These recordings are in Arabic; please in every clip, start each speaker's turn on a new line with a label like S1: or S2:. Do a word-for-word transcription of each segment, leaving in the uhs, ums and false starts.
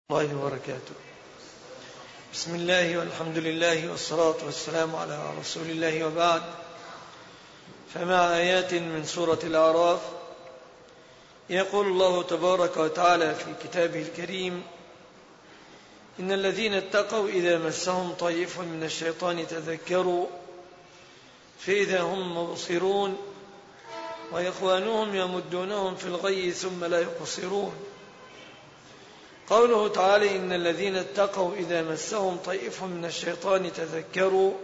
S1: الله وبركاته. بسم الله والحمد لله والصلاة والسلام على رسول الله، وبعد. فمع آيات من سورة الأعراف يقول الله تبارك وتعالى في كتابه الكريم: إن الذين اتقوا إذا مسهم طيف من الشيطان تذكروا فإذا هم مبصرون وإخوانهم يمدونهم في الغي ثم لا يقصرون. قوله تعالى: إن الذين اتقوا إذا مسهم طيف من الشيطان تذكروا،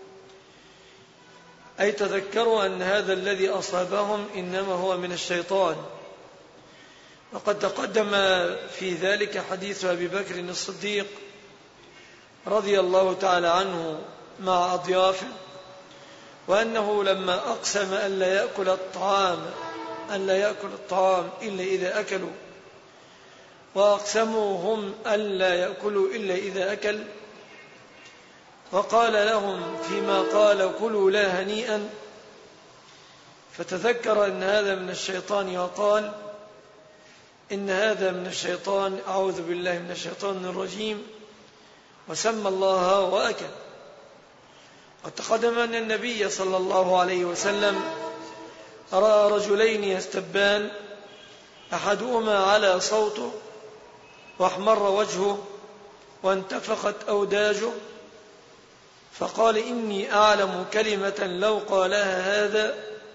S1: أي تذكروا أن هذا الذي أصابهم إنما هو من الشيطان. وقد تقدم في ذلك حديث أبي بكر الصديق رضي الله تعالى عنه مع أضيافه، وأنه لما أقسم أن لا يأكل الطعام أن لا يأكل الطعام إلا إذا أكلوا، وأقسموا هم أن لا يأكلوا إلا إذا أكل، وقال لهم فيما قال: كلوا لا هنيئا، فتذكر أن هذا من الشيطان وقال: إن هذا من الشيطان، أعوذ بالله من الشيطان الرجيم، وسمى الله وأكل. وتقدم أن النبي صلى الله عليه وسلم رأى رجلين يستبان، أحدهما على صوته واحمر وجهه وانتفخت أوداجه، فقال: إني أعلم كلمة لو قالها هذا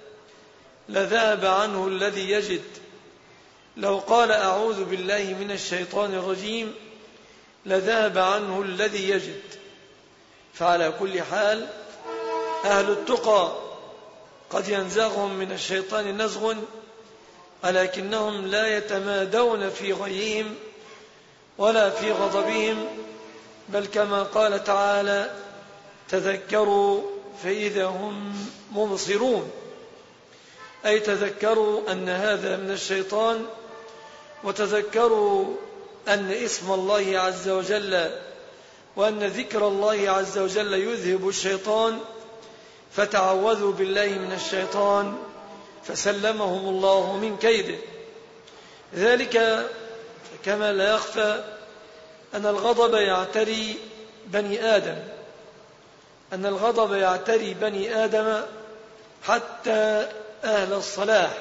S1: لذهب عنه الذي يجد، لو قال أعوذ بالله من الشيطان الرجيم لذهب عنه الذي يجد. فعلى كل حال أهل التقى قد ينزغهم من الشيطان نزغ، ولكنهم لا يتمادون في غيهم ولا في غضبهم، بل كما قال تعالى: تذكروا فإذا هم مبصرون، أي تذكروا أن هذا من الشيطان، وتذكروا أن اسم الله عز وجل وأن ذكر الله عز وجل يذهب الشيطان، فتعوذوا بالله من الشيطان فسلمهم الله من كيده. ذلك كما لا يخفى أن الغضب يعتري بني آدم أن الغضب يعتري بني آدم حتى أهل الصلاح،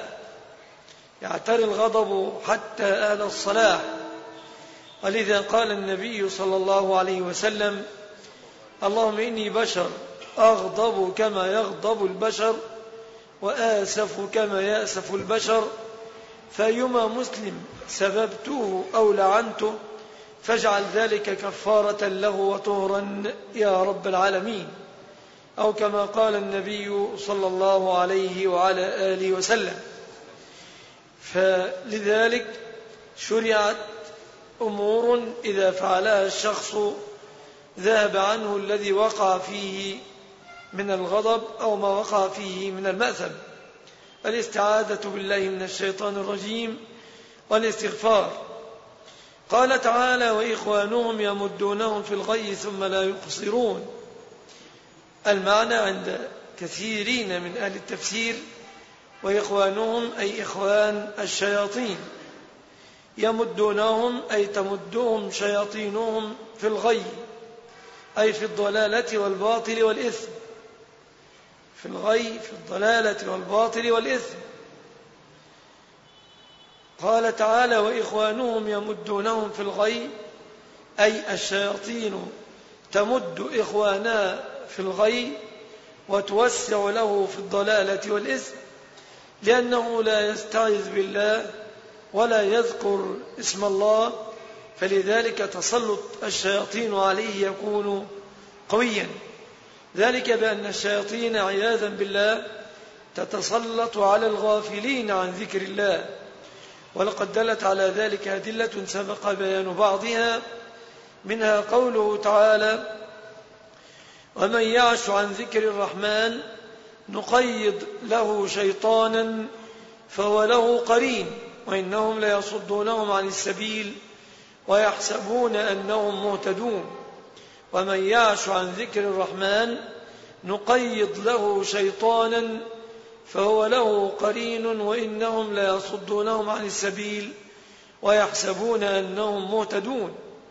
S1: يعتري الغضب حتى أهل الصلاح. ولذا قال النبي صلى الله عليه وسلم: اللهم إني بشر أغضب كما يغضب البشر وآسف كما يأسف البشر، فأيما مسلم سببته أو لعنته فاجعل ذلك كفارة له وطهرا يا رب العالمين، أو كما قال النبي صلى الله عليه وعلى آله وسلم. فلذلك شرعت أمور إذا فعلها الشخص ذهب عنه الذي وقع فيه من الغضب أو ما وقع فيه من المأثم: الاستعاذة بالله من الشيطان الرجيم والاستغفار. قال تعالى: وإخوانهم يمدونهم في الغي ثم لا يقصرون. المعنى عند كثيرين من أهل التفسير: وإخوانهم أي إخوان الشياطين، يمدونهم أي تمدهم شياطينهم في الغي، أي في الضلالة والباطل والإثم، في الغي في الضلالة والباطل والإثم. قال تعالى: وإخوانهم يمدونهم في الغي، أي الشياطين تمد إخوانها في الغي وتوسع له في الضلالة والإثم، لأنه لا يستعذ بالله ولا يذكر اسم الله، فلذلك تسلط الشياطين عليه يكون قويا. ذلك بأن الشياطين عياذا بالله تتسلط على الغافلين عن ذكر الله، ولقد دلت على ذلك أدلة سبق بيان بعضها، منها قوله تعالى: ومن يعش عن ذكر الرحمن نقيض له شيطانا فهو له قرين وإنهم ليصدونهم عن السبيل ويحسبون أنهم مهتدون. ومن يعش عن ذكر الرحمن نقيض له شيطانا فهو له قرين وإنهم ليصدونهم عن السبيل ويحسبون أنهم مهتدون.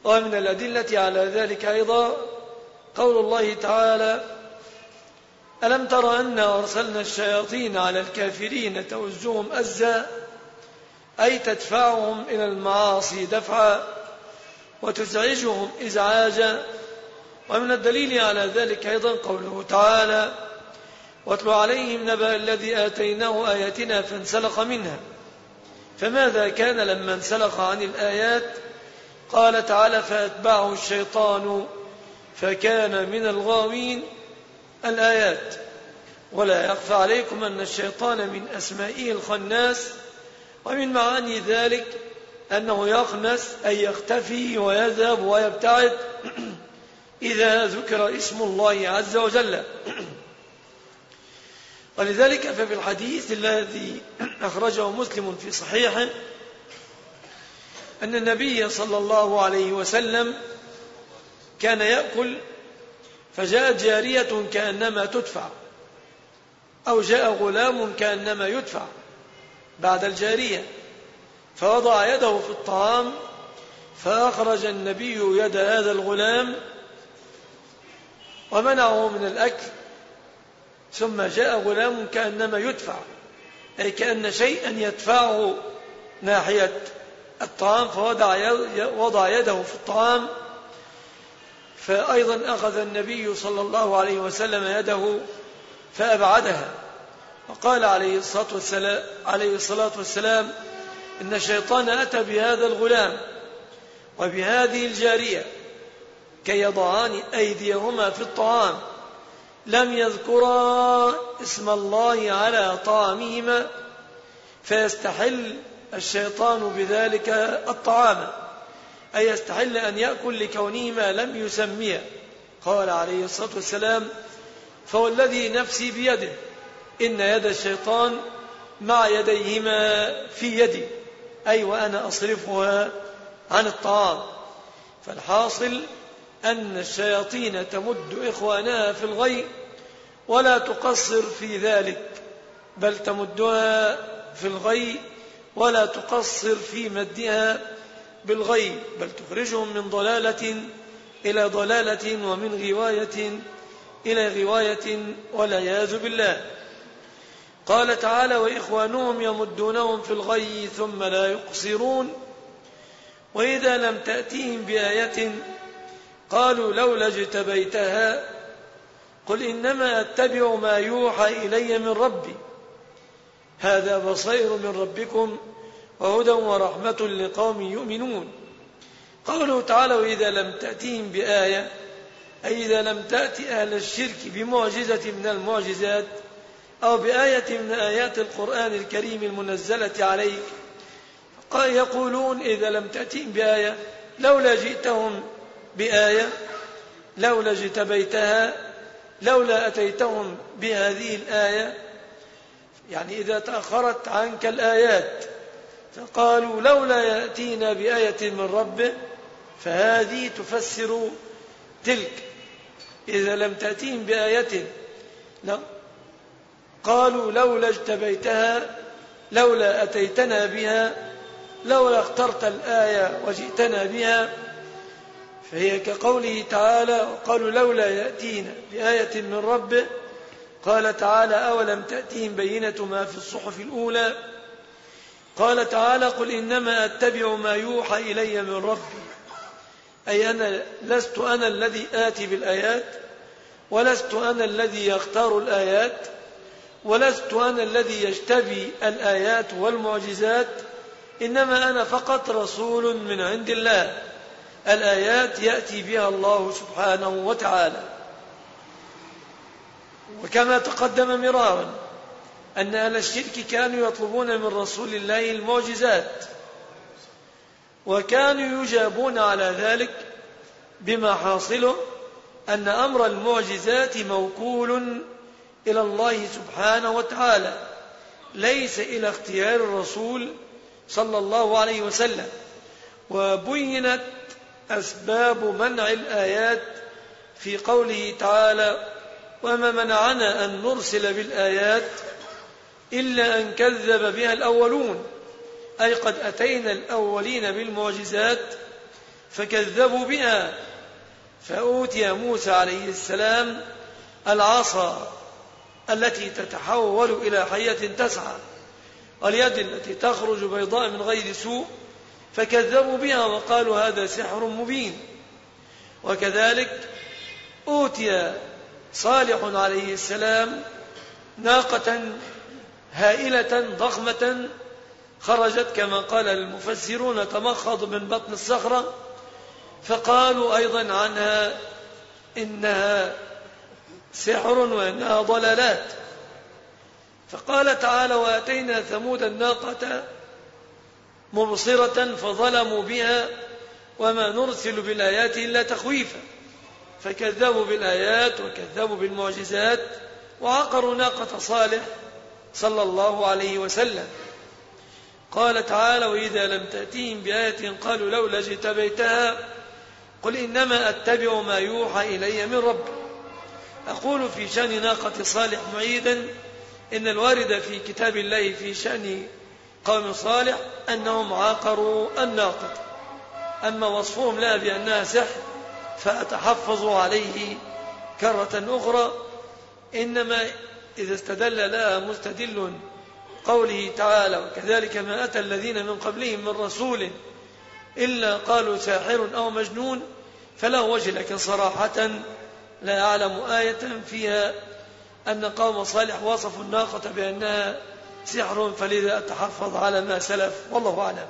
S1: ومن الأدلة على ذلك أيضا قول الله تعالى: ألم تر أنا أرسلنا الشياطين على الكافرين تؤزهم أزا، أي تدفعهم إلى المعاصي دفعا وتزعجهم إزعاجا. ومن الدليل على ذلك أيضا قوله تعالى: واتل عليهم نبأ الذي آتيناه آياتنا فانسلخ منها. فماذا كان لما انسلخ عن الآيات؟ قال تعالى: فأتبعه الشيطان فكان من الغاوين. الآيات. ولا يخفى عليكم أن الشيطان من أسمائه الخناس، ومن معاني ذلك أنه يخنس أي يختفي ويذهب ويبتعد إذا ذكر اسم الله عز وجل. ولذلك ففي الحديث الذي أخرجه مسلم في صحيحه أن النبي صلى الله عليه وسلم كان يأكل، فجاءت جارية كأنما تدفع، أو جاء غلام كأنما يدفع بعد الجارية، فوضع يده في الطعام فأخرج النبي يد هذا الغلام ومنعه من الأكل، ثم جاء غلام كأنما يدفع، أي كأن شيئا يدفعه ناحية الطعام، فوضع وضع يده في الطعام، فأيضا أخذ النبي صلى الله عليه وسلم يده فأبعدها، وقال عليه الصلاة والسلام, عليه الصلاة والسلام إن الشيطان أتى بهذا الغلام وبهذه الجارية كي يضعان أيديهما في الطعام، لم يذكرا اسم الله على طعامهما، فيستحل الشيطان بذلك الطعام، أي يستحل أن يأكل لكونهما لم يسميا. قال عليه الصلاة والسلام: فوالذي نفسي بيده إن يد الشيطان مع يديهما في يدي، أي وأنا أصرفها عن الطعام. فالحاصل أن الشياطين تمد إخوانها في الغي ولا تقصر في ذلك، بل تمدها في الغي ولا تقصر في مدها بالغي، بل تخرجهم من ضلالة إلى ضلالة ومن غواية إلى غواية والعياذ بالله. قال تعالى: وإخوانهم يمدونهم في الغي ثم لا يقصرون. وإذا لم تأتيهم بآية قالوا لولا اجتبيتها قل إنما أتبع ما يوحى إلي من ربي هذا بصير من ربكم وهدى ورحمة لقوم يؤمنون. قوله تعالى: وإذا لم تأتيهم بآية، أي إذا لم تأتي أهل الشرك بمعجزة من المعجزات أو بآية من آيات القرآن الكريم المنزلة عليك، يقولون إذا لم تأتيهم بآية لولا جئتهم بآية، لولا اجتبيتها، لولا أتيتهم بهذه الآية، يعني إذا تأخرت عنك الآيات فقالوا لولا يأتينا بآية من ربه، فهذه تفسر تلك. إذا لم تأتيهم بآية قالوا لولا اجتبيتها، لولا أتيتنا بها، لولا اخترت الآية وجئتنا بها، فهي كقوله تعالى: قالوا لولا يأتينا بآية من ربه. قال تعالى: أولم تأتيهم بينة ما في الصحف الأولى. قال تعالى: قل إنما أتبع ما يوحى إلي من ربي، أي أنا لست أنا الذي آتي بالآيات، ولست أنا الذي يختار الآيات، ولست أنا الذي يجتبي الآيات والمعجزات، إنما أنا فقط رسول من عند الله، الآيات يأتي بها الله سبحانه وتعالى. وكما تقدم مرارا أن أهل الشرك كانوا يطلبون من رسول الله المعجزات، وكانوا يجابون على ذلك بما حاصله أن أمر المعجزات موكول إلى الله سبحانه وتعالى، ليس إلى اختيار الرسول صلى الله عليه وسلم. وبينت أسباب منع الآيات في قوله تعالى: وما منعنا أن نرسل بالآيات إلا أن كذب بها الأولون، أي قد أتينا الأولين بالمعجزات فكذبوا بها، فأوتي موسى عليه السلام العصا التي تتحول إلى حية تسعى، واليد التي تخرج بيضاء من غير سوء، فكذبوا بها وقالوا هذا سحر مبين. وكذلك أوتي صالح عليه السلام ناقة هائلة ضخمة خرجت كما قال المفسرون تمخض من بطن الصخرة، فقالوا أيضا عنها إنها سحر وإنها ضلالات. فقال تعالى وآتينا ثمود الناقة مبصرة فظلموا بها وما نرسل بالآيات إلا تخويفا، فكذبوا بالآيات وكذبوا بالمعجزات وعقروا ناقة صالح صلى الله عليه وسلم. قال تعالى وإذا لم تأتيهم بآية قالوا لولا اجتبيتها قل إنما أتبع ما يوحى إلي من ربي. أقول في شأن ناقة صالح معيدا إن الوارد في كتاب الله في شأن قوم صالح أنهم عاقروا الناقة، أما وصفهم لها بأنها سحر فأتحفظ عليه كرة أخرى، إنما إذا استدل لها مستدل قوله تعالى وكذلك ما أتى الذين من قبلهم من رسول إلا قالوا ساحر أو مجنون فلا وجه، لكن صراحة لا أعلم آية فيها أن قوم صالح وصفوا الناقة بأنها سحر، فلذا أتحفظ على ما سلف والله أعلم.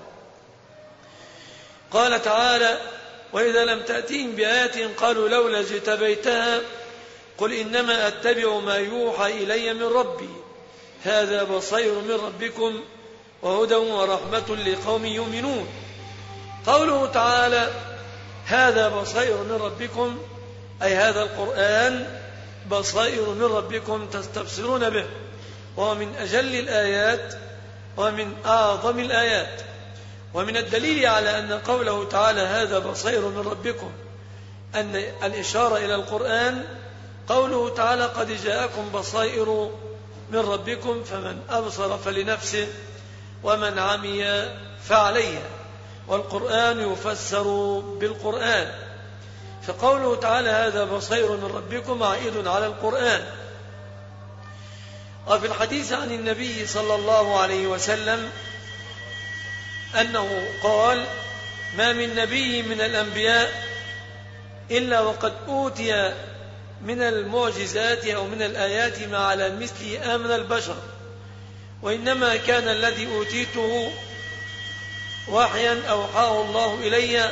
S1: قال تعالى وإذا لم تأتيهم بآية قالوا لولا اجتبيتها قل إنما أتبع ما يوحى إلي من ربي هذا بصير من ربكم وهدى ورحمة لقوم يؤمنون. قوله تعالى هذا بصير من ربكم أي هذا القرآن بصائر من ربكم تستبصرون به، ومن أجل الآيات ومن أعظم الآيات. ومن الدليل على أن قوله تعالى هذا بصير من ربكم أن الإشارة إلى القرآن قوله تعالى قد جاءكم بصائر من ربكم فمن أبصر فلنفسه ومن عمي فعليها، والقرآن يفسر بالقرآن. فقوله تعالى هذا بصير من ربكم عائد على القرآن. وفي الحديث عن النبي صلى الله عليه وسلم أنه قال ما من نبي من الأنبياء إلا وقد أوتي من المعجزات أو من الآيات ما على مثله آمن البشر، وإنما كان الذي أوتيته وحيا أوحاه الله إلي،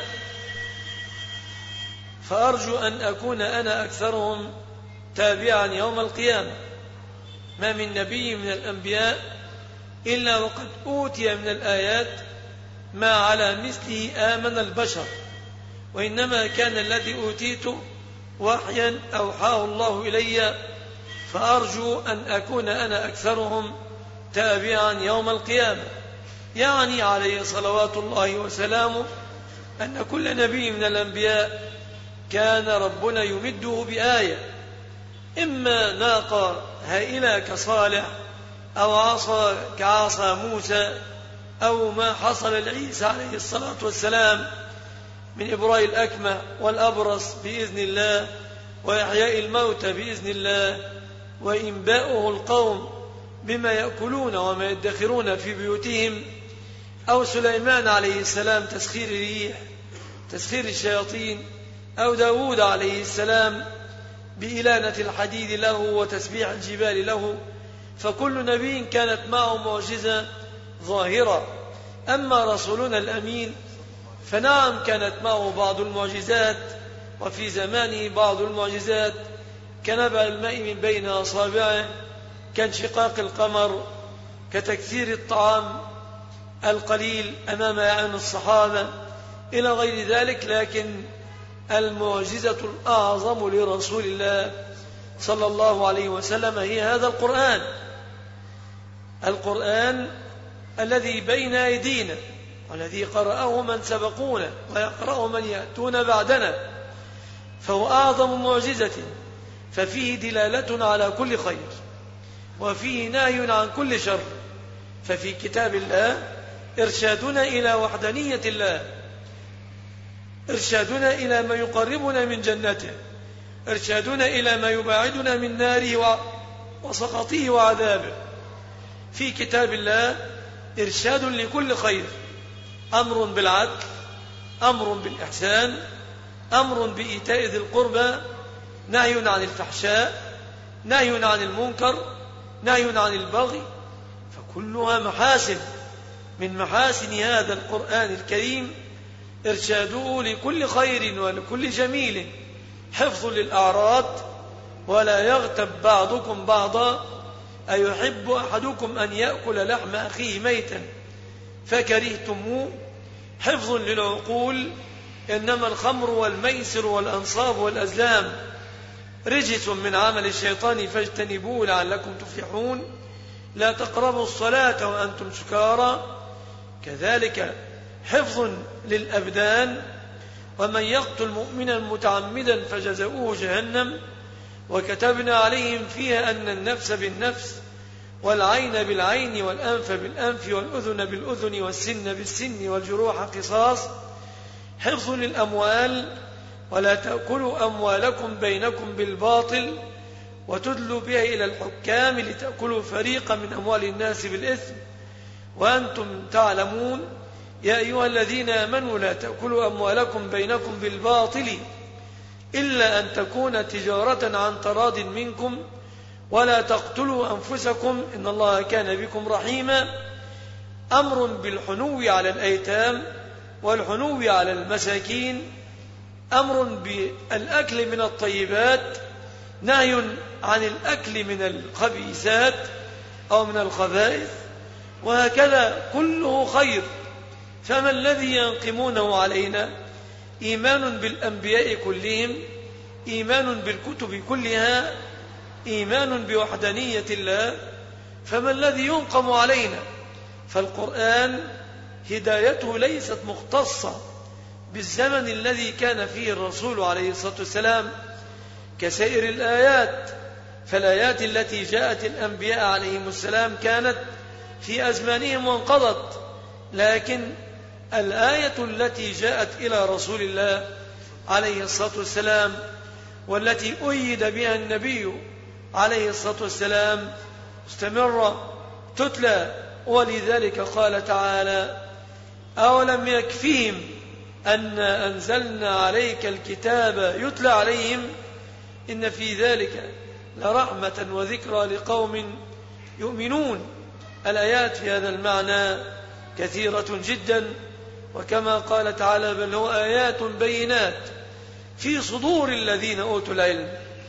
S1: فأرجو أن أكون أنا أكثرهم تابعا يوم القيامة. ما من نبي من الأنبياء إلا وقد أوتي من الآيات ما على مثله آمن البشر، وإنما كان الذي أوتيته وحيا أوحاه الله إلي، فأرجو أن أكون أنا أكثرهم تابعا يوم القيامة. يعني عليه صلوات الله وسلامه أن كل نبي من الأنبياء كان ربنا يمده بآية، إما ناقة هائلة كصالح أو عصا كعصا موسى، أو ما حصل لعيسى عليه الصلاة والسلام من إبراء الأكمه والأبرص بإذن الله وإحياء الموتى بإذن الله وإنباؤه القوم بما يأكلون وما يدخرون في بيوتهم، أو سليمان عليه السلام تسخير الريح تسخير الشياطين، أو داود عليه السلام بإلانة الحديد له وتسبيح الجبال له. فكل نبي كانت معه معجزة ظاهرة. أما رسولنا الأمين فنعم كانت معه بعض المعجزات، وفي زمانه بعض المعجزات كنبع الماء من بين أصابعه، كانشقاق القمر، كتكثير الطعام القليل أمام أعين الصحابة إلى غير ذلك. لكن المعجزة الأعظم لرسول الله صلى الله عليه وسلم هي هذا القرآن، القرآن الذي بين أيدينا والذي قرأه من سبقونا ويقرأه من يأتون بعدنا، فهو أعظم معجزة، ففيه دلالة على كل خير وفيه نهي عن كل شر. ففي كتاب الله إرشادنا إلى وحدانية الله إرشادنا إلى ما يقربنا من جنته، إرشادنا إلى ما يباعدنا من ناره وسخطه وعذابه. في كتاب الله إرشاد لكل خير، أمر بالعدل، أمر بالإحسان، أمر بإيتاء ذي القربى، نهي عن الفحشاء، نهي عن المنكر، نهي عن البغي، فكلها محاسن. من محاسن هذا القرآن الكريم إرشاده لكل خير ولكل جميل، حفظ للأعراض، ولا يغتب بعضكم بعضا، أيحب أحدكم أن يأكل لحم أخيه ميتا فكرهتموه، حفظ للعقول، إنما الخمر والميسر والأنصاب والأزلام رجس من عمل الشيطان فاجتنبوه لعلكم تفلحون، لا تقربوا الصلاة وأنتم سكارى، كذلك حفظ للأبدان، ومن يقتل مؤمنا متعمدا فجزاؤه جهنم، وكتبنا عليهم فيها أن النفس بالنفس والعين بالعين والأنف بالأنف والأذن بالأذن والسن بالسن والجروح قصاص، حفظ للأموال، ولا تأكلوا أموالكم بينكم بالباطل وتدلوا بها إلى الحكام لتأكلوا فريقا من أموال الناس بالإثم وأنتم تعلمون، يا أيها الذين آمنوا لا تأكلوا أموالكم بينكم بالباطل إلا أن تكون تجارة عن تراض منكم ولا تقتلوا أنفسكم إن الله كان بكم رحيما، أمر بالحنو على الأيتام والحنو على المساكين، أمر بالأكل من الطيبات، نهي عن الأكل من الخبيثات أو من الخبائث، وهكذا كله خير. فما الذي ينقمونه علينا؟ إيمان بالأنبياء كلهم، إيمان بالكتب كلها، إيمان بوحدانية الله، فما الذي ينقم علينا؟ فالقرآن هدايته ليست مختصة بالزمن الذي كان فيه الرسول عليه الصلاة والسلام كسائر الآيات، فالآيات التي جاءت الأنبياء عليهم السلام كانت في أزمانهم وانقضت، لكن الآية التي جاءت إلى رسول الله عليه الصلاة والسلام والتي أيد بها النبي عليه الصلاة والسلام مستمرة تتلى، ولذلك قال تعالى: أولم يكفيهم أن أنزلنا عليك الكتاب يتلى عليهم إن في ذلك لرحمة وذكرى لقوم يؤمنون. الآيات في هذا المعنى كثيرة جدا، وكما قال تعالى: بل هو آيات بينات في صدور الذين أوتوا العلم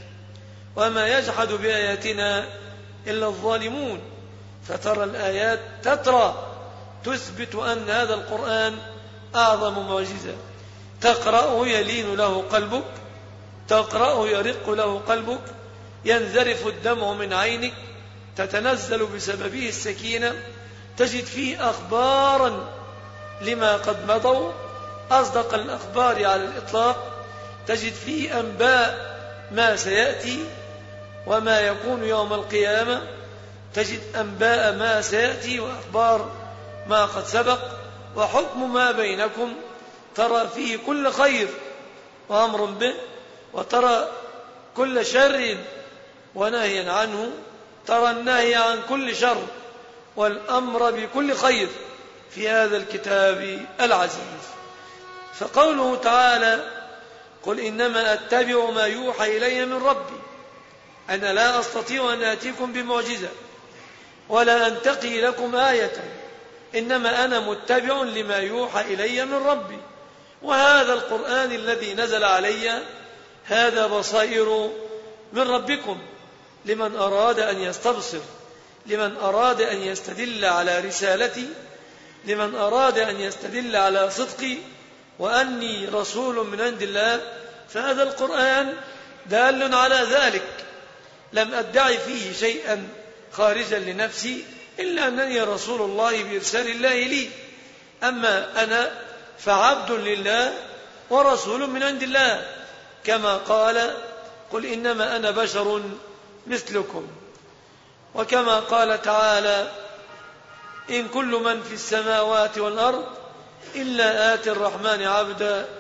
S1: وما يجحد بآياتنا إلا الظالمون. فترى الآيات تترى تثبت أن هذا القرآن أعظم معجزة، تقرأه يلين له قلبك، تقرأه يرق له قلبك، ينذرف الدمع من عينك، تتنزل بسببه السكينة، تجد فيه أخبارا لما قد مضوا، أصدق الأخبار على الإطلاق، تجد فيه أنباء ما سيأتي وما يكون يوم القيامة، تجد أنباء ما سيأتي وأخبار ما قد سبق، وحكم ما بينكم، ترى فيه كل خير وأمر به، وترى كل شر ونهي عنه، ترى النهي عن كل شر والأمر بكل خير في هذا الكتاب العزيز. فقوله تعالى: قل إنما أتبع ما يوحى إلي من ربي، أنا لا أستطيع أن آتيكم بمعجزة ولا أنتقي لكم آية، إنما أنا متبع لما يوحى إلي من ربي، وهذا القرآن الذي نزل علي هذا بصائر من ربكم لمن أراد أن يستبصر، لمن أراد أن يستدل على رسالتي، لمن أراد أن يستدل على صدقي وأني رسول من عند الله، فهذا القرآن دال على ذلك. لم أدعي فيه شيئا خارجا لنفسي إلا أنني رسول الله بإرسال الله لي، أما أنا فعبد لله ورسول من عند الله، كما قال: قل إنما أنا بشر مثلكم، وكما قال تعالى: إن كل من في السماوات والأرض إلا آتي الرحمن عبدا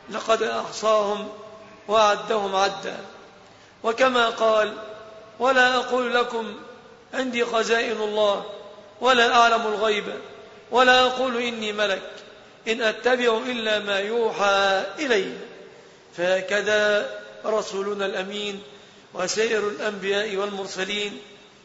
S1: لقد أحصاهم وعدهم عدا. وكما قال: ولا أقول لكم عندي خزائن الله ولا أعلم الغيب ولا أقول إني ملك إن أتبع إلا ما يوحى إلي. فهكذا رسولنا الأمين وسائر الأنبياء والمرسلين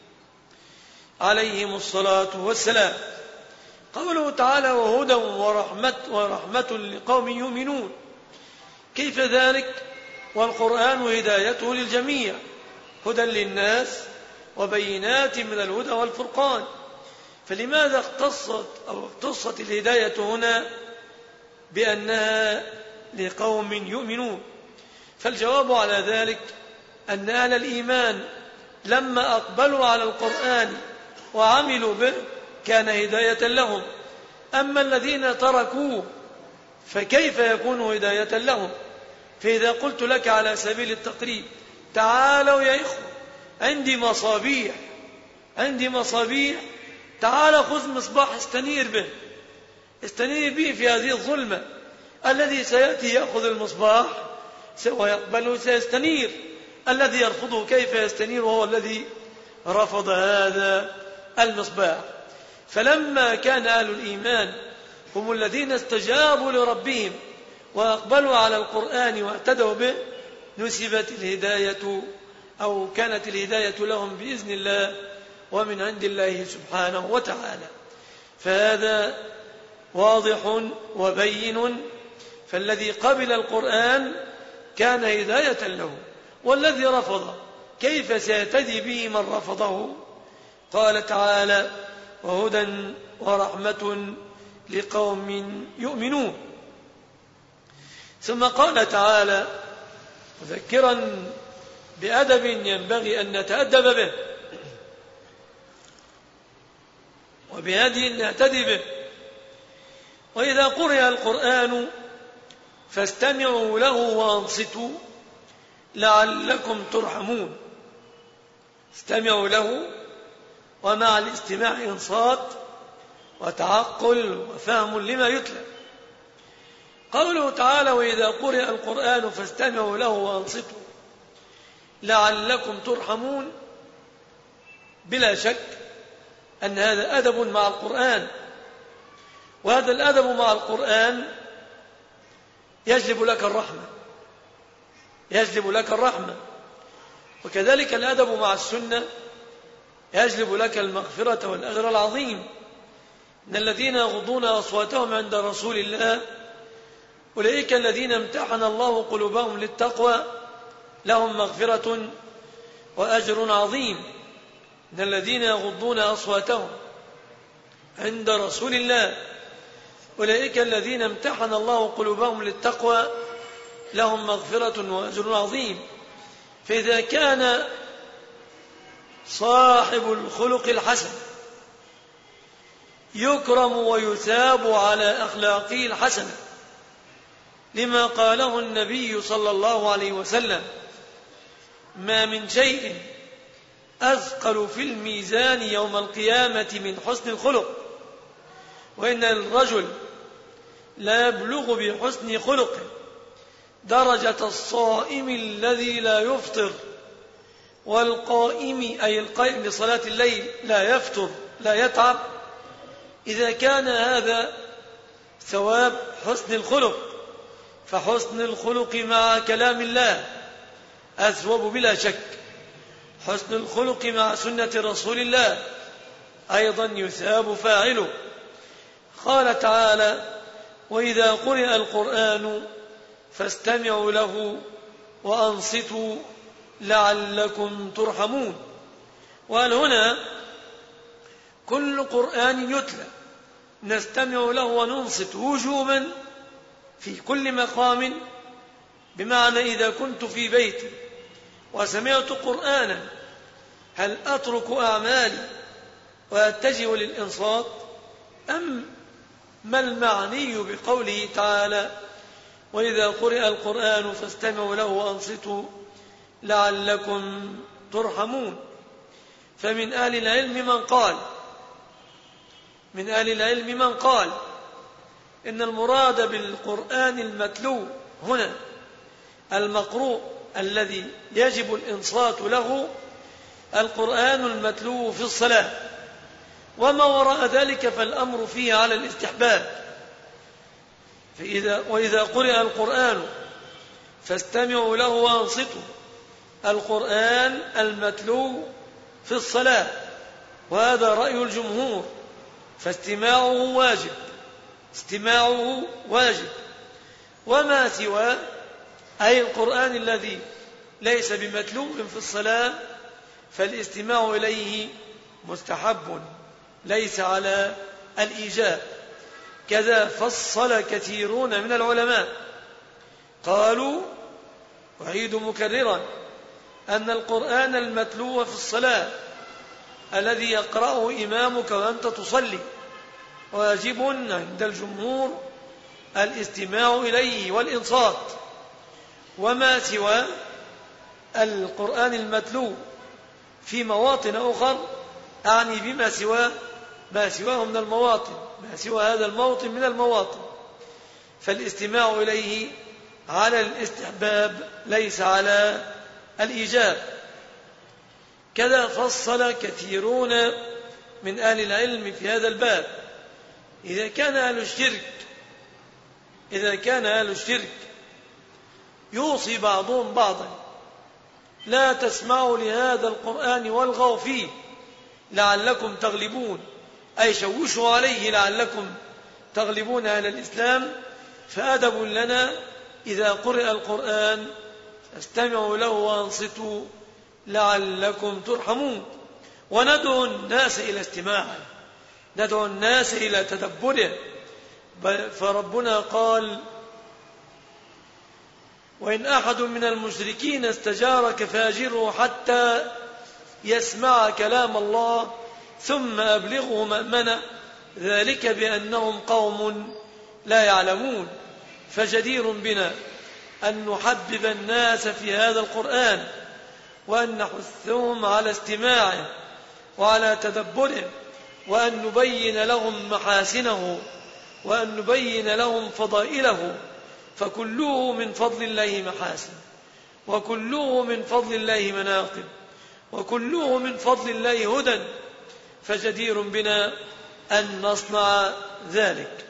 S1: عليهم الصلاة والسلام. قوله تعالى: وهدى ورحمة, ورحمة لقوم يؤمنون. كيف ذلك والقرآن هدايته للجميع، هدى للناس وبينات من الهدى والفرقان، فلماذا اختصت أو اختصت الهداية هنا بأنها لقوم يؤمنون؟ فالجواب على ذلك أن أهل الإيمان لما أقبلوا على القرآن وعملوا به كان هداية لهم، أما الذين تركوه فكيف يكون هداية لهم؟ فإذا قلت لك على سبيل التقريب: تعالوا يا إخوة عندي مصابيح عندي مصابيح تعال خذ مصباح استنير به استنير به في هذه الظلمة، الذي سيأتي يأخذ المصباح ويقبله سيستنير، الذي يرفضه كيف يستنير وهو الذي رفض هذا المصباح. فلما كان أهل الإيمان هم الذين استجابوا لربهم وأقبلوا على القرآن واهتدوا به نسبت الهداية أو كانت الهداية لهم بإذن الله ومن عند الله سبحانه وتعالى. فهذا واضح وبين، فالذي قبل القرآن كان هداية له، والذي رفض كيف سيهتدي به من رفضه؟ قال تعالى: وهدى ورحمة لقوم يؤمنون. ثم قال تعالى مذكرا بأدب ينبغي أن نتأدب به وبهدي نهتدي به: وإذا قرئ القرآن فاستمعوا له وأنصتوا لعلكم ترحمون. استمعوا له، ومع الاستماع إنصات وتعقل وفهم لما يتلى. قوله تعالى: وإذا قرئ القرآن فاستمعوا له وأنصتوا لعلكم ترحمون، بلا شك أن هذا أدب مع القرآن، وهذا الأدب مع القرآن يجلب لك الرحمة يجلب لك الرحمة وكذلك الأدب مع السنة يجلب لك المغفرة والأجر العظيم. إن الذين يغضون أصواتهم عند رسول الله أولئك الذين امتحن الله قلوبهم للتقوى لهم مغفرة وأجر عظيم. إن الذين يغضون أصواتهم عند رسول الله أولئك الذين امتحن الله قلوبهم للتقوى لهم مغفرة وأجر عظيم. فإذا كان صاحب الخلق الحسن يكرم ويثاب على أخلاقه الحسنة لما قاله النبي صلى الله عليه وسلم: ما من شيء أثقل في الميزان يوم القيامة من حسن الخلق، وإن الرجل لا يبلغ بحسن خلقه درجة الصائم الذي لا يفطر والقائم أي القائم بصلاة الليل لا يفطر لا يتعب. إذا كان هذا ثواب حسن الخلق، فحسن الخلق مع كلام الله أثوب بلا شك. حسن الخلق مع سنة رسول الله أيضا يثاب فاعله. قال تعالى: وإذا قرئ القرآن فاستمعوا له وأنصتوا لعلكم ترحمون. وقال هنا: كل قرآن يتلى نستمع له وننصت وجوبا في كل مقام، بمعنى إذا كنت في بيتي وسمعت قرآنا هل أترك أعمالي وأتجه للإنصات، أم ما المعني بقوله تعالى: وإذا قرئ القرآن فاستمعوا له وأنصتوا لعلكم ترحمون؟ فمن أهل العلم من قال من أهل العلم من قال إن المراد بالقرآن المتلو هنا المقروء الذي يجب الإنصات له القرآن المتلو في الصلاة، وما وراء ذلك فالأمر فيه على الاستحباب. فإذا وإذا قرئ القرآن فاستمعوا له وانصتوا، القرآن المتلو في الصلاة، وهذا رأي الجمهور، فاستماعه واجب، استماعه واجب. وما سوى أي القرآن الذي ليس بمتلو في الصلاة فالاستماع إليه مستحب ليس على الإيجاب. كذا فصل كثيرون من العلماء قالوا، أعيد مكررا، أن القرآن المتلو في الصلاة الذي يقرأه إمامك وأنت تصلي واجب عند الجمهور الاستماع إليه والإنصات. وما سوى القرآن المتلو في مواطن أخر، أعني بما سوى ما سواه من المواطن، ما سوى هذا الموطن من المواطن، فالاستماع إليه على الاستحباب ليس على الإيجاب. كذا فصل كثيرون من أهل العلم في هذا الباب. إذا كان أهل الشرك إذا كان أهل الشرك يوصي بعضهم بعضا لا تسمعوا لهذا القرآن والغوا فيه لعلكم تغلبون، أي شوشوا عليه لعلكم تغلبون أهل الإسلام، فأدب لنا إذا قرئ القرآن فاستمعوا له وانصتوا لعلكم ترحمون. وندعو الناس إلى استماعه، ندعو الناس إلى تدبره، فربنا قال: وإن أحد من المشركين استجارك فأجره حتى يسمع كلام الله ثم أبلغه مأمنة، ذلك بأنهم قوم لا يعلمون. فجدير بنا أن نحبب الناس في هذا القرآن، وأن نحثهم على استماعه وعلى تدبره، وأن نبين لهم محاسنه، وأن نبين لهم فضائله، فكله من فضل الله محاسن، وكله من فضل الله مناقب، وكله من فضل الله هدى، فجدير بنا أن نصنع ذلك.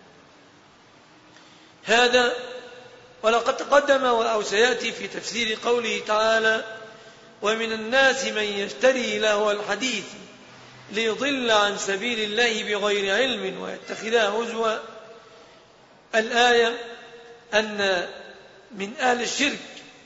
S1: هذا ولقد تقدم أو سيأتي في تفسير قوله تعالى: ومن الناس من يشتري لهو الحديث ليضل عن سبيل الله بغير علم ويتخذها هزوا. الآية أن من أهل الشرك،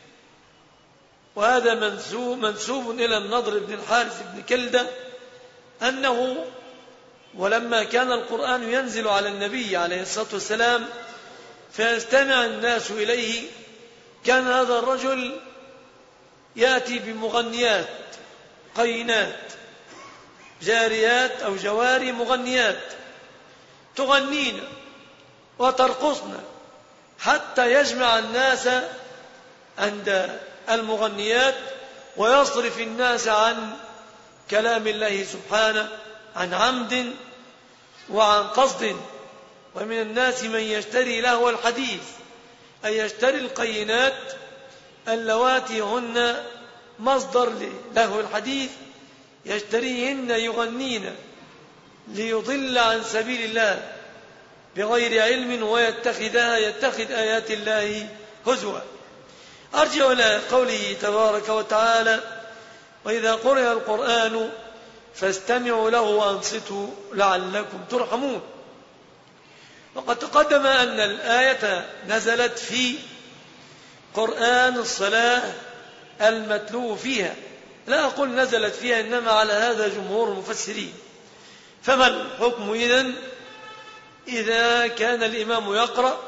S1: وهذا منسوب, منسوب إلى النضر بن الحارث بن كلدة، أنه ولما كان القرآن ينزل على النبي عليه الصلاة والسلام فيستمع الناس إليه، كان هذا الرجل يأتي بمغنيات قينات، جاريات أو جواري مغنيات تغنين وترقصن حتى يجمع الناس عند المغنيات ويصرف الناس عن كلام الله سبحانه عن عمد وعن قصد. ومن الناس من يشتري لهو الحديث، أي يشتري القينات اللواتي هن مصدر لهو الحديث، يشتريهن يغنين ليضل عن سبيل الله بغير علم ويتخذها يتخذ آيات الله هزوا. أرجع إلى قوله تبارك وتعالى: وإذا قرئ القرآن فاستمعوا له وأنصتوا لعلكم ترحمون. وقد تقدم أن الآية نزلت في قرآن الصلاة المتلو فيها، لا أقول نزلت فيها، إنما على هذا جمهور المفسرين. فما الحكم إذن إذا كان الإمام يقرأ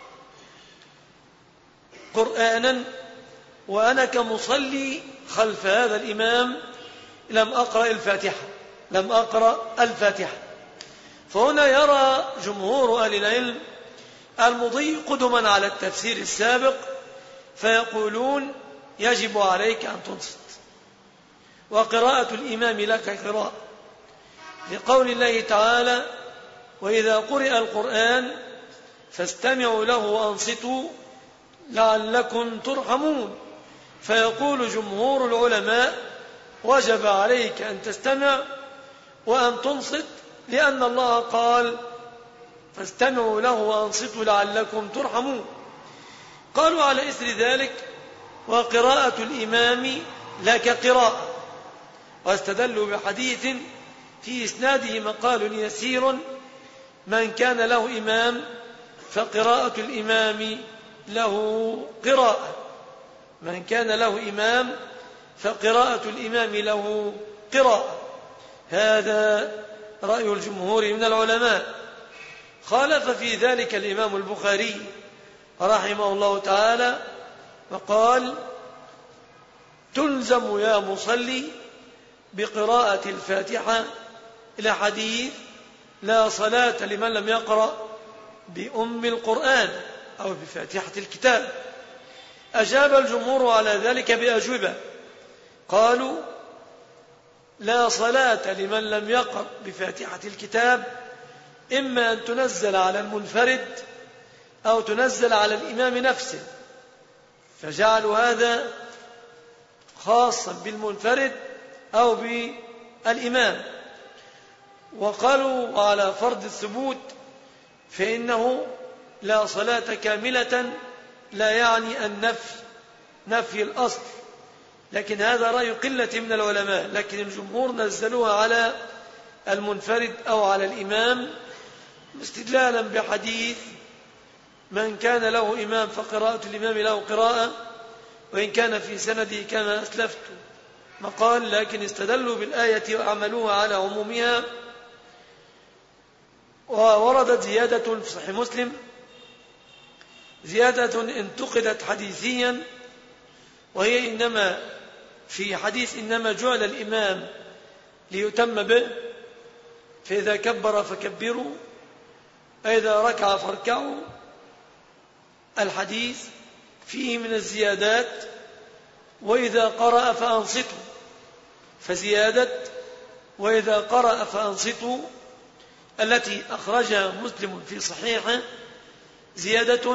S1: قرآنا وأنا كمصلي خلف هذا الإمام لم أقرأ الفاتحة لم أقرأ الفاتحة فهنا يرى جمهور أهل العلم المضي قدما على التفسير السابق، فيقولون يجب عليك أن تنصت، وقراءة الإمام لك قراءة، لقول الله تعالى: وإذا قرئ القرآن فاستمعوا له وأنصتوا لعلكم ترحمون. فيقول جمهور العلماء وجب عليك أن تستمع وأن تنصت، لأن الله قال فاستمعوا له وأنصتوا لعلكم ترحمون. قالوا على إثر ذلك وقراءة الإمام لك قراءة، واستدلوا بحديث في إسناده مقال يسير: من كان له إمام فقراءة الإمام له قراءة. من كان له إمام فقراءة الإمام له قراءة. هذا رأي الجمهور من العلماء. خالف في ذلك الإمام البخاري رحمه الله تعالى وقال: تلزم يا مصلي بقراءة الفاتحة، إلى حديث: لا صلاة لمن لم يقرأ بأم القرآن أو بفاتحة الكتاب. أجاب الجمهور على ذلك بأجوبة. قالوا: لا صلاة لمن لم يقرأ بفاتحة الكتاب إما أن تنزل على المنفرد أو تنزل على الإمام نفسه، فجعلوا هذا خاصا بالمنفرد أو بالإمام. وقالوا على فرض الثبوت فإنه لا صلاة كاملة لا يعني النفي، نفي الأصل، لكن هذا رأي قلة من العلماء. لكن الجمهور نزلوها على المنفرد أو على الإمام استدلالا بحديث: من كان له إمام فقراءة الإمام له قراءة، وإن كان في سنده كما أسلفت مقال، لكن استدلوا بالآية وعملوها على عمومها. ووردت زيادة في صحيح مسلم، زيادة انتقدت حديثيا، وهي إنما في حديث إنما جعل الإمام ليتم به، فإذا كبر فكبروا، فإذا ركع فاركعوا. الحديث فيه من الزيادات: وإذا قرأ فأنصتوا، فزيادة وإذا قرأ فأنصتوا التي أخرجها مسلم في صحيحه زيادة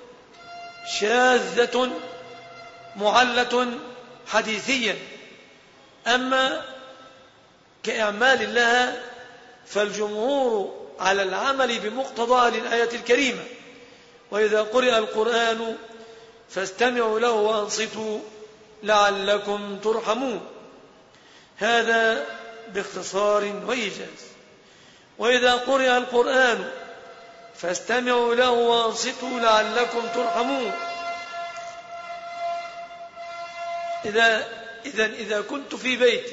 S1: شاذة معلة حديثيا. أما كإعمال لها فالجمهور على العمل بمقتضى للآية الكريمة: وإذا قرئ القرآن فاستمعوا له وأنصتوا لعلكم ترحمون. هذا باختصار وإيجاز. وإذا قرئ القرآن فاستمعوا له وأنصتوا لعلكم ترحمون. إذا إذا إذا كنت في بيتي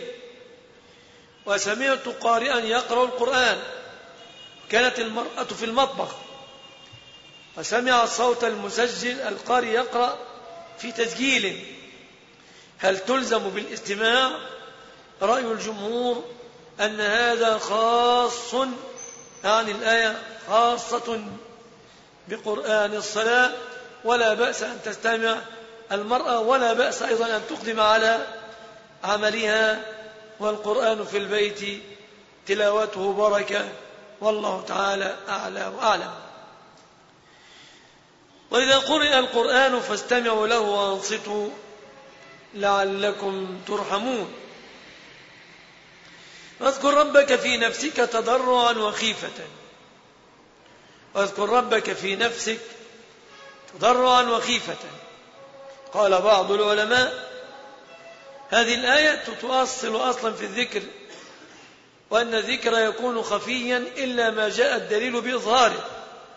S1: وسمعت قارئا يقرأ القرآن، كانت المرأة في المطبخ وسمع الصوت المسجل القارئ يقرأ في تسجيل، هل تلزم بالاستماع؟ رأي الجمهور أن هذا خاص عن الآية، خاصة بقرآن الصلاة، ولا بأس أن تستمع المرأة، ولا بأس أيضا أن تقدم على عملها، والقرآن في البيت تلاوته بركة، والله تعالى أعلى وأعلم. وإذا قرئ القرآن فاستمعوا له وأنصتوا لعلكم ترحمون. واذكر ربك في نفسك تضرعا وخيفة. واذكر ربك في نفسك تضرعا وخيفة. قال بعض العلماء: هذه الآية تؤصل أصلا في الذكر، وأن الذكر يكون خفيا إلا ما جاء الدليل بإظهاره.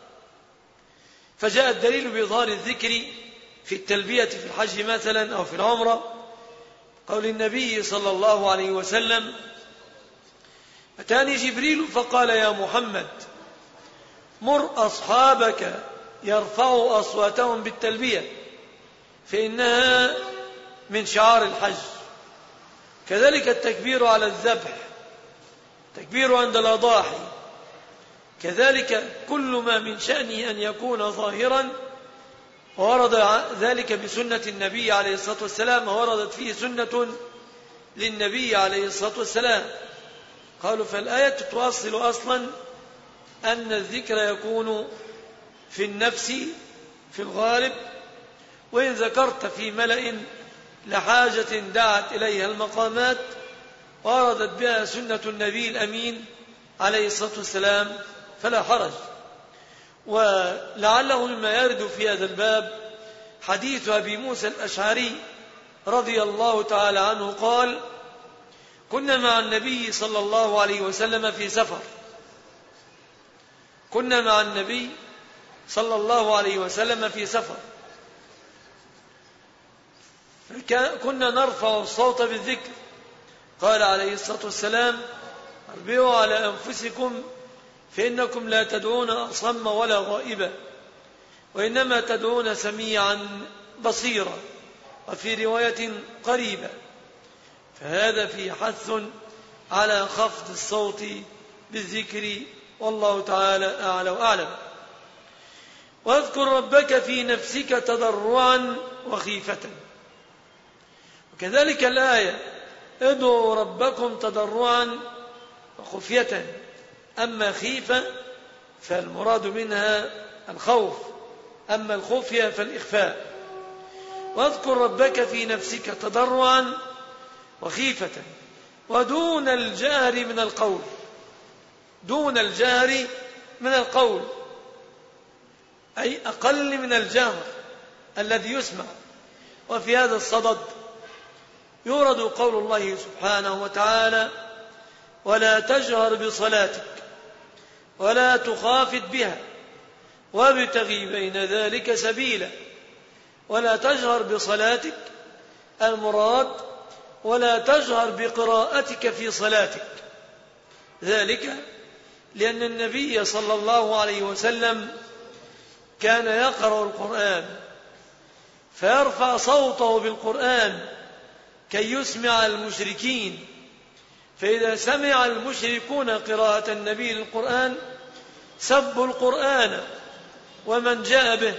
S1: فجاء الدليل بإظهار الذكر في التلبية في الحج مثلا أو في العمرة، قول النبي صلى الله عليه وسلم: أتاني جبريل فقال يا محمد مر أصحابك يرفعوا أصواتهم بالتلبية فإنها من شعار الحج. كذلك التكبير على الذبح، تكبير عند الأضاحي، كذلك كل ما من شأنه أن يكون ظاهرا، وورد ذلك بسنة النبي عليه الصلاة والسلام، ووردت فيه سنة للنبي عليه الصلاة والسلام. قالوا فالآية تؤصل أصلا أن الذكر يكون في النفس في الغالب، وإن ذكرت في ملأ لحاجة دعت إليها المقامات وأردت بها سنة النبي الأمين عليه الصلاة والسلام فلا حرج. ولعله مما يرد في هذا الباب حديث أبي موسى الأشعري رضي الله تعالى عنه قال: كنا مع النبي صلى الله عليه وسلم في سفر كنا مع النبي صلى الله عليه وسلم في سفر كنا نرفع الصوت بالذكر. قال عليه الصلاة والسلام: اربعوا على أنفسكم فإنكم لا تدعون أصم ولا غائبا، وإنما تدعون سميعا بصيرا، وفي رواية قريبا. فهذا في حث على خفض الصوت بالذكر، والله تعالى أعلى وأعلم. واذكر ربك في نفسك تضرعا وخيفة. وكذلك الآية: ادعوا ربكم تضرعا وخفية. أما خيفة فالمراد منها الخوف، أما الخفية فالإخفاء. واذكر ربك في نفسك تضرعا وخيفة ودون الجهر من القول، دون الجهر من القول أي أقل من الجهر الذي يسمع. وفي هذا الصدد يورد قول الله سبحانه وتعالى: ولا تجهر بصلاتك ولا تخافت بها وابتغي بين ذلك سبيلا. ولا تجهر بصلاتك المراد ولا تجهر بقراءتك في صلاتك، ذلك لأن النبي صلى الله عليه وسلم كان يقرأ القرآن فيرفع صوته بالقرآن كي يسمع المشركين، فإذا سمع المشركون قراءة النبي للقرآن سبوا القرآن ومن جاء به،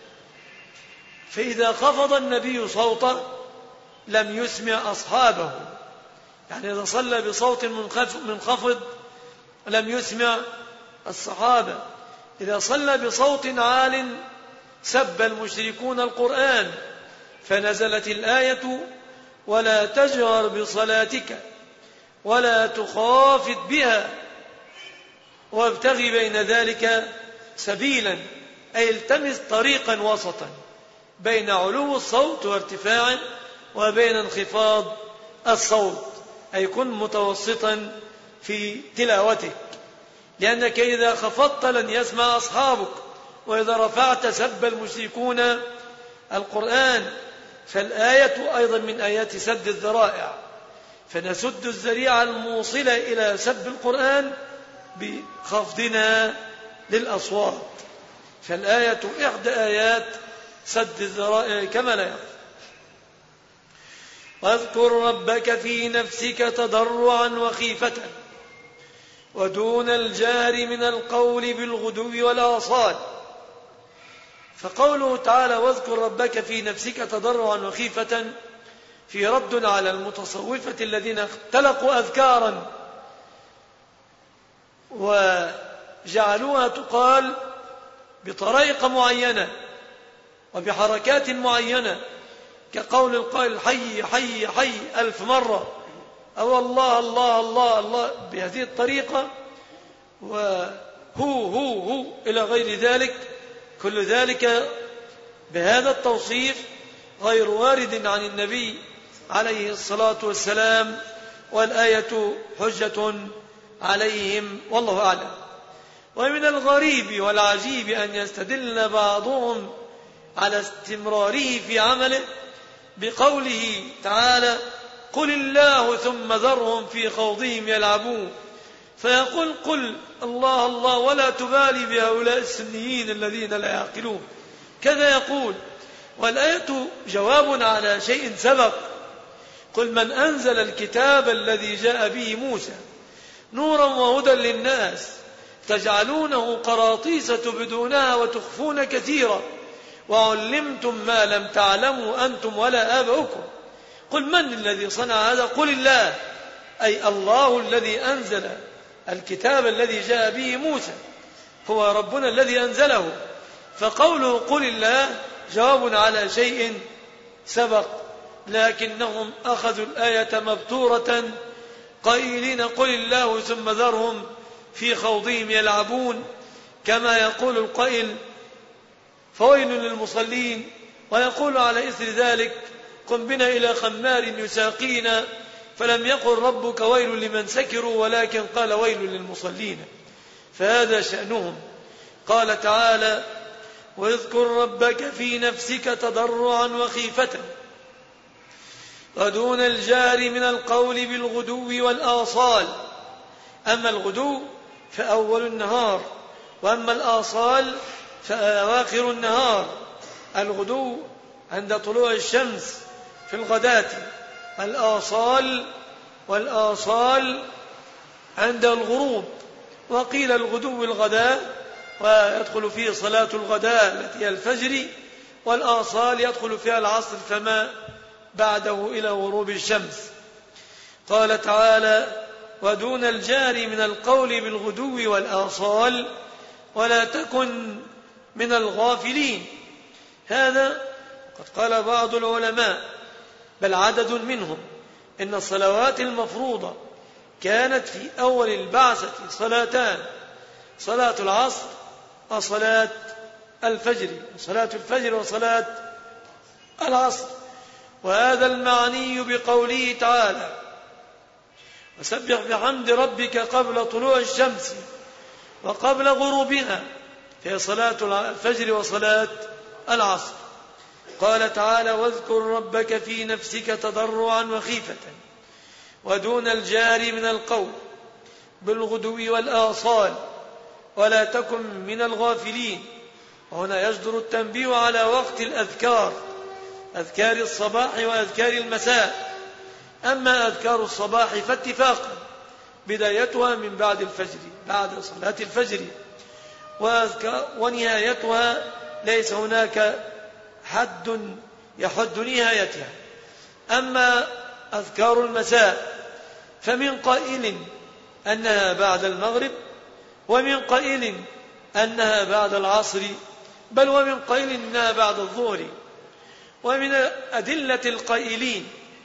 S1: فإذا خفض النبي صوته لم يسمع أصحابه، يعني إذا صلى بصوت منخفض لم يسمع الصحابة. إذا صلى بصوت عال سب المشركون القرآن، فنزلت الآية: ولا تجهر بصلاتك ولا تخافت بها وابتغي بين ذلك سبيلا، أي التمس طريقا وسطا بين علو الصوت وارتفاعه وبين انخفاض الصوت، أي كن متوسطا في تلاوتك، لأنك إذا خفضت لن يسمع أصحابك، وإذا رفعت سب المشركون القرآن. فالآية أيضا من آيات سد الذرائع، فنسد الذريعة الموصلة إلى سب القرآن بخفضنا للأصوات. فالآية إحدى آيات سد الذرائع كما لا يخفى. واذكر ربك في نفسك تضرعا وخيفة ودون الجهر من القول بالغدو والآصال. فقوله تعالى: واذكر ربك في نفسك تضرعا وخيفة، في رد على المتصوفة الذين اختلقوا أذكارا وجعلوها تقال بطريقة معينة وبحركات معينة، كقول القائل: حي حي حي ألف مرة، أو الله الله الله الله بهذه الطريقة، وهو هو هو إلى غير ذلك. كل ذلك بهذا التوصيف غير وارد عن النبي عليه الصلاة والسلام، والآية حجة عليهم والله أعلم. ومن الغريب والعجيب أن يستدل بعضهم على استمراره في عمله بقوله تعالى: قل الله ثم ذرهم في خوضهم يلعبون، فيقول: قل الله الله ولا تبالي بهؤلاء السنيين الذين لا يعقلون. كذا يقول. والآية جواب على شيء سبق: قل من أنزل الكتاب الذي جاء به موسى نورا وهدى للناس تجعلونه قراطيس تبدونها وتخفون كثيرا وعلمتم ما لم تعلموا أنتم ولا آباؤكم. قل من الذي صنع هذا؟ قل الله، أي الله الذي أنزل الكتاب الذي جاء به موسى، هو ربنا الذي أنزله. فقوله قل الله جواب على شيء سبق، لكنهم أخذوا الآية مبتورة قائلين قل الله ثم ذرهم في خوضهم يلعبون، كما يقول القائل فويل للمصلين، ويقول على إثر ذلك قم بنا إلى خمار يساقينا، فلم يقل ربك ويل لمن سكروا ولكن قال ويل للمصلين، فهذا شأنهم. قال تعالى واذكر ربك في نفسك تضرعا وخيفة ودون الجار من القول بالغدو والآصال. أما الغدو فأول النهار، وأما الآصال فأواخر النهار. الغدو عند طلوع الشمس في الغداة، الآصال والآصال عند الغروب. وقيل الغدو الغداء ويدخل فيه صلاة الغداء التي هي الفجر، والآصال يدخل فيها العصر فما بعده إلى غروب الشمس. قال تعالى ودون الجار من القول بالغدو والآصال ولا تكن من الغافلين. هذا قد قال بعض العلماء بل عدد منهم إن الصلوات المفروضة كانت في أول البعثة صلاتان، صلاة العصر وصلاة الفجر، صلاة الفجر وصلاة العصر. وهذا المعني بقوله تعالى وسبح بحمد ربك قبل طلوع الشمس وقبل غروبها، في صلاة الفجر وصلاة العصر. قال تعالى واذكر ربك في نفسك تضرعا وخيفة ودون الجار من القول بالغدو والآصال ولا تكن من الغافلين. وهنا يجدر التنبيه على وقت الأذكار، أذكار الصباح وأذكار المساء. أما أذكار الصباح فاتفاقا بدايتها من بعد الفجر، بعد صلاة الفجر، ونهايتها ليس هناك حد يحد نهايتها. أما أذكار المساء فمن قائل أنها بعد المغرب، ومن قائل أنها بعد العصر، بل ومن قائل أنها بعد الظهر. ومن أدلة القائلين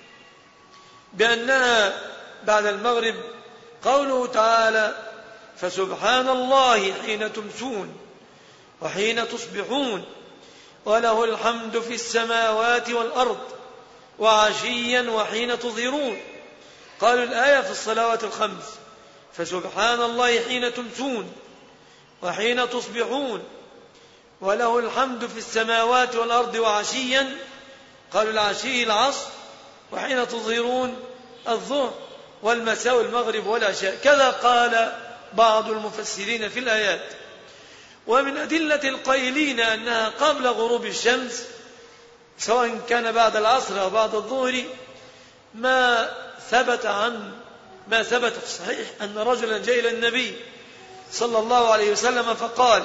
S1: بأنها بعد المغرب قوله تعالى فسبحان الله حين تمسون وحين تصبحون وله الحمد في السماوات والأرض وعشيا وحين تظهرون. قالوا الآية في الصلوات الخمس فسبحان الله حين تمسون وحين تصبحون وله الحمد في السماوات والأرض وعشيا، قالوا العشي العصر وحين تظهرون الظهر، والمساء المغرب والعشاء. كذا قال بعض المفسرين في الآيات. ومن أدلة القائلين أنها قبل غروب الشمس سواء كان بعد العصر أو بعد الظهر ما ثبت عن ما ثبت في الصحيح أن رجلا جاء إلى النبي صلى الله عليه وسلم فقال،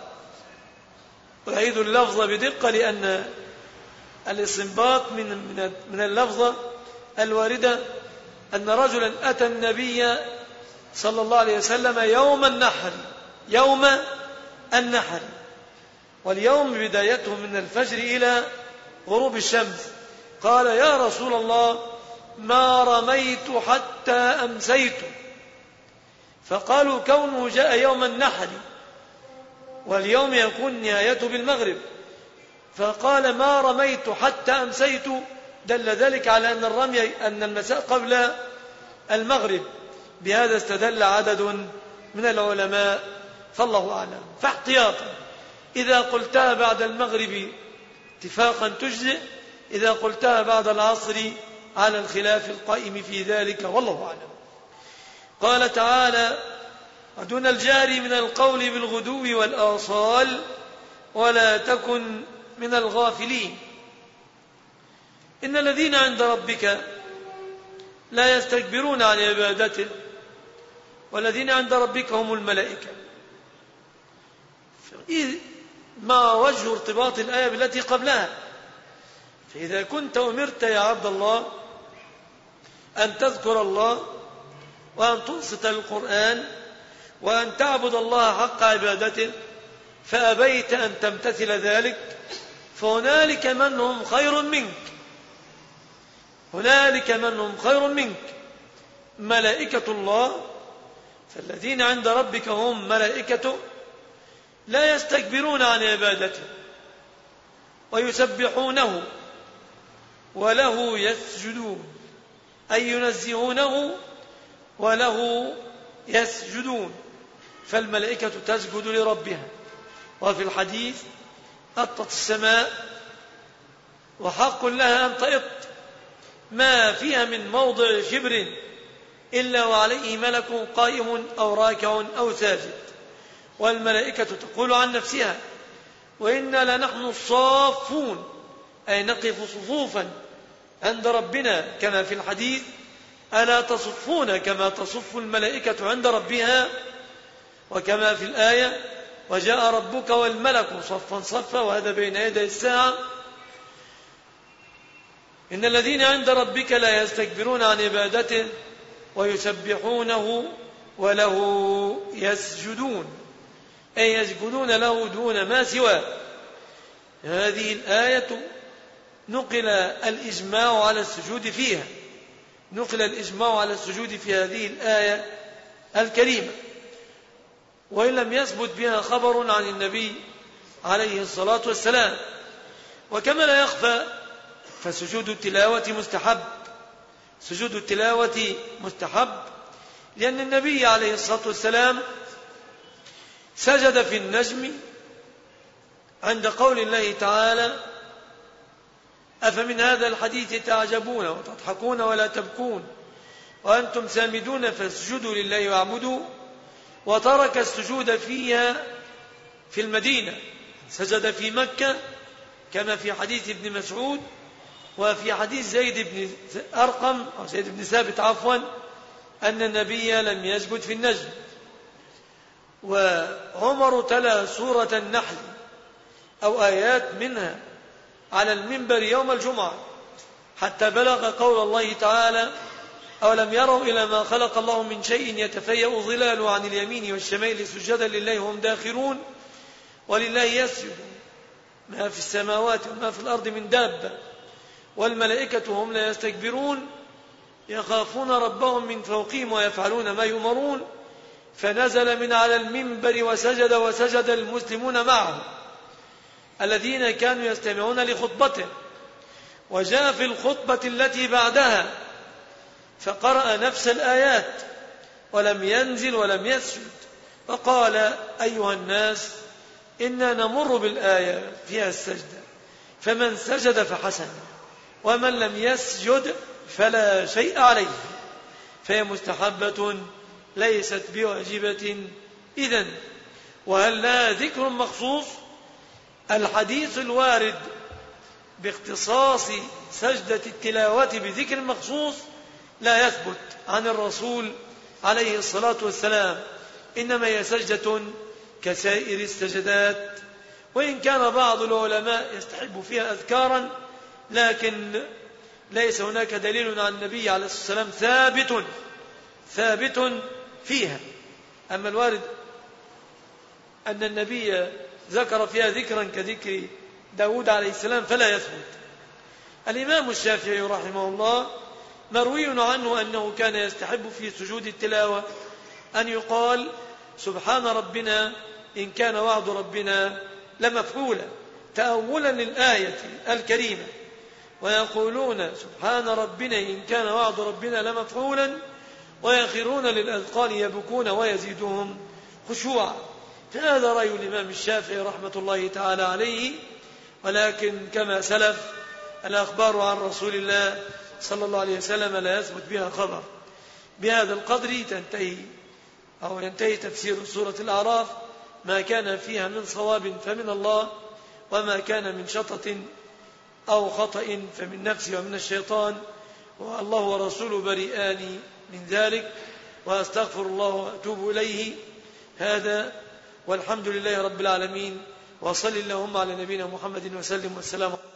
S1: أعيد اللفظ بدقة لأن الاستنباط من من من اللفظة الواردة أن رجلا أتى النبي صلى الله عليه وسلم يوم النحر، يوم النحر، واليوم بدايته من الفجر إلى غروب الشمس. قال يا رسول الله ما رميت حتى أمسيت. فقالوا كونه جاء يوم النحر واليوم يكون نهايته بالمغرب، فقال ما رميت حتى أمسيت، دل ذلك على أن الرمي أن المساء قبل المغرب. بهذا استدل عدد من العلماء فالله أعلم. فاحتياطا إذا قلتها بعد المغرب اتفاقا تجزئ، إذا قلتها بعد العصر على الخلاف القائم في ذلك والله أعلم. قال تعالى ودون الجار من القول بالغدو والآصال ولا تكن من الغافلين. إن الذين عند ربك لا يستكبرون عن عبادته والذين عند ربك هم الملائكة. ما وجه ارتباط الآية بالتي قبلها؟ فإذا كنت أمرت يا عبد الله أن تذكر الله وأن تنصت القرآن وأن تعبد الله حق عبادته فأبيت أن تمتثل ذلك، فهنالك من هم خير منك، هنالك من هم خير منك ملائكة الله. فالذين عند ربك هم ملائكته لا يستكبرون عن عبادته ويسبحونه وله يسجدون، أي ينزهونه وله يسجدون. فالملائكة تسجد لربها. وفي الحديث أطت السماء وحق لها أن تئط ما فيها من موضع شبر إلا وعليه ملك قائم أو راكع أو ساجد. والملائكة تقول عن نفسها: وإنا لنحن الصافون، أي نقف صفوفا عند ربنا كما في الحديث: ألا تصفون كما تصف الملائكة عند ربها. وكما في الآية: وجاء ربك والملك صفا صفا، وهذا بين يدي الساعة. إن الذين عند ربك لا يستكبرون عن عبادته ويسبحونه وله يسجدون، أي يسجدون له دون ما سواه. هذه الآية نقل الإجماع على السجود فيها، نقل الإجماع على السجود في هذه الآية الكريمة، وإن لم يثبت بها خبر عن النبي عليه الصلاة والسلام. وكما لا يخفى فسجود التلاوة مستحب، سجود التلاوة مستحب لأن النبي عليه الصلاة والسلام سجد في النجم عند قول الله تعالى: أفمن هذا الحديث تعجبون وتضحكون ولا تبكون وأنتم سامدون فاسجدوا لله واعبدوا. وترك السجود فيها في المدينة، سجد في مكة كما في حديث ابن مسعود، وفي حديث زيد بن أرقم أو زيد بن ثابت عفوا أن النبي لم يسجد في النجم. وعمر تلا سورة النحل أو آيات منها على المنبر يوم الجمعة حتى بلغ قول الله تعالى: أولم يروا إلى ما خلق الله من شيء يتفيأ ظلاله عن اليمين والشمال سجدا لله هم داخرون. ولله يسجد ما في السماوات وما في الأرض من دابة والملائكة هم لا يستكبرون يخافون ربهم من فوقهم ويفعلون ما يؤمرون. فنزل من على المنبر وسجد، وسجد المسلمون معه الذين كانوا يستمعون لخطبته. وجاء في الخطبة التي بعدها فقرأ نفس الآيات ولم ينزل ولم يسجد، فقال: أيها الناس إنا نمر بالآية فيها السجدة، فمن سجد فحسن ومن لم يسجد فلا شيء عليه، فهي مستحبة ليست بواجبة. إذن وهل لها ذكر مخصوص؟ الحديث الوارد باختصاص سجدة التلاوة بذكر مخصوص لا يثبت عن الرسول عليه الصلاة والسلام، إنما هي سجدة كسائر السجدات، وإن كان بعض العلماء يستحب فيها أذكارا، لكن ليس هناك دليل عن النبي عليه الصلاة والسلام ثابت ثابت فيها. أما الوارد أن النبي ذكر فيها ذكرا كذكر داود عليه السلام فلا يثبت. الإمام الشافعي رحمه الله مروي عنه أنه كان يستحب في سجود التلاوة أن يقال: سبحان ربنا إن كان وعد ربنا لمفعولا، تأولا للآية الكريمة. ويقولون: سبحان ربنا إن كان وعد ربنا لمفعولا، ويخرون للأذقان يبكون ويزيدهم خشوعا. فهذا رأي الإمام الشافعي رحمة الله تعالى عليه. ولكن كما سلف الأخبار عن رسول الله صلى الله عليه وسلم لا يثبت بها خبر. بهذا القدر تنتهي أو ينتهي تفسير سورة الأعراف. ما كان فيها من صواب فمن الله، وما كان من شطط أو خطأ فمن نفسي ومن الشيطان، والله ورسوله بريئان من ذلك، وأستغفر الله وأتوب إليه. هذا والحمد لله رب العالمين، وصل اللهم على نبينا محمد وسلم، والسلام عليكم.